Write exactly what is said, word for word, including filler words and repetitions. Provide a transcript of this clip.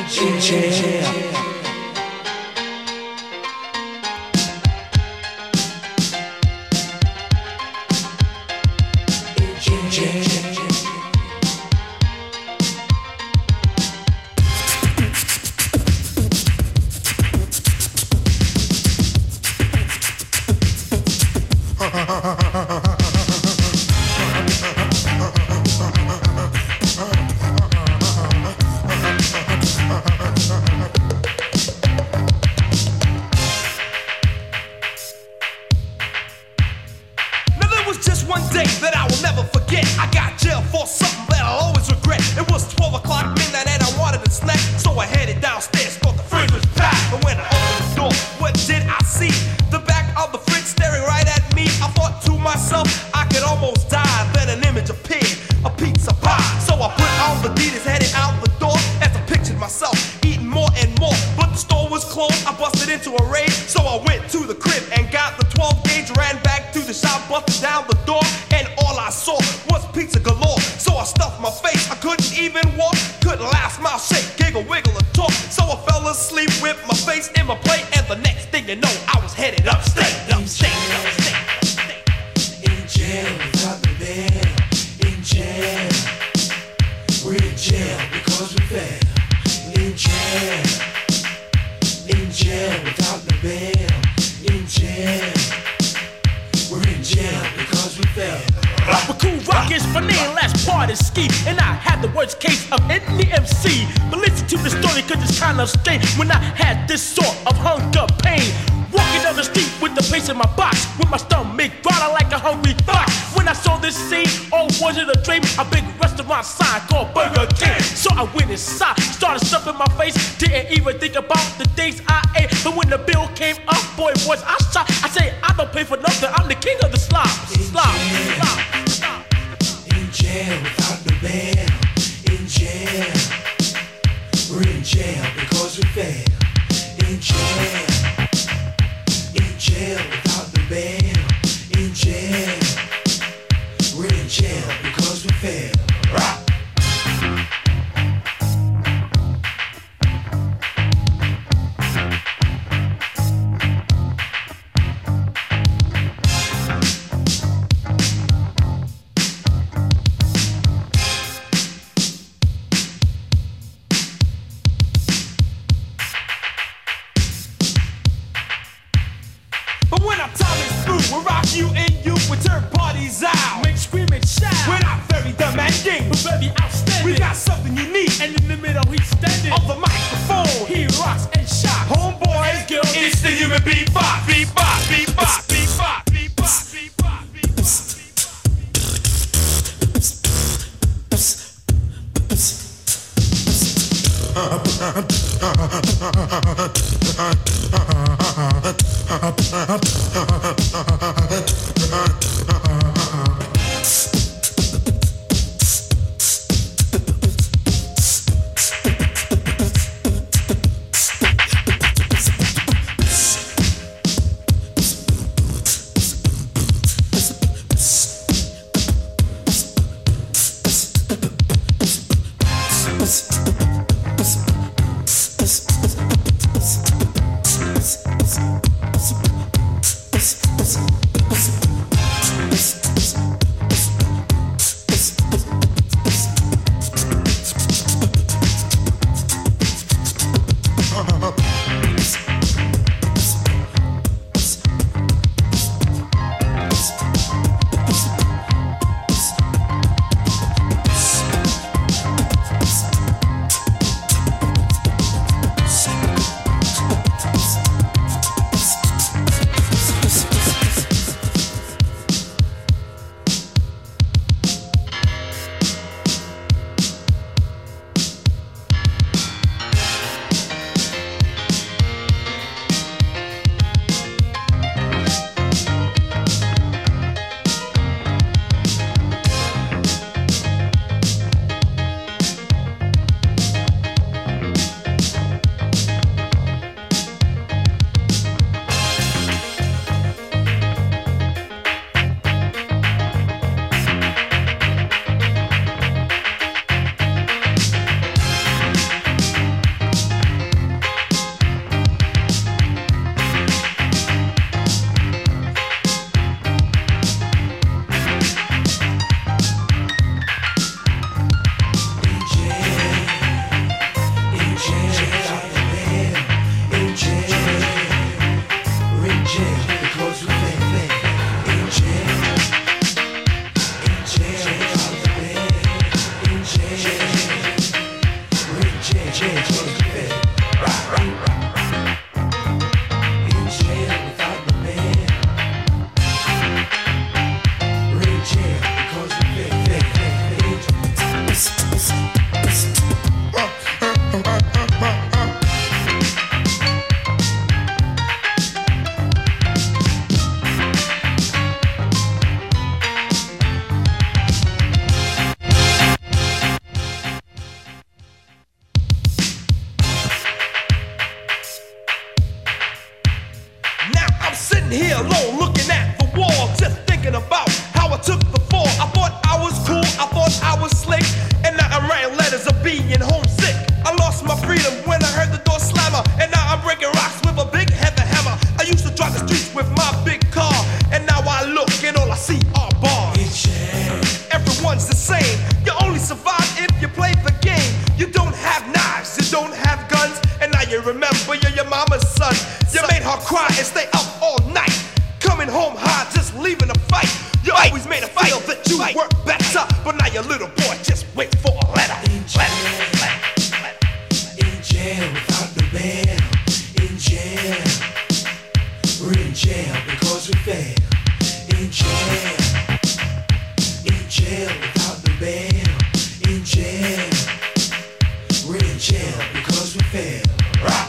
in jail. When I had this sort of hunger pain, walking down the street with the pace in my box, with my stomach growling like a hungry fox. When I saw this scene, all was it a dream? A big restaurant sign called Burger King. So I went inside, started stuffing my face, didn't even think about the days I ate. But when the bill came up, boy, was I shocked. I say I don't pay for nothing. I'm the king of the slop. Slop, slop, slop. In jail without the bail. In jail. We're in jail because we failed. In jail. In jail without the bail. In jail. We're in jail because we failed. Rock. You and you with third parties out. Make scream and shout. We're not very demanding, but very outstanding. We got something unique, and in the middle he's standing on the microphone. He rocks and shocks. Homeboys, girl, it's the human beatbox, beatbox, beatbox, beatbox, beatbox, beatbox, Psst. letter. But now your little boy just wait for a letter. In jail, in jail without no bail. In jail, we're in jail because we fail. In jail, in jail without no bail. In jail, we're in jail because we fail. Rock.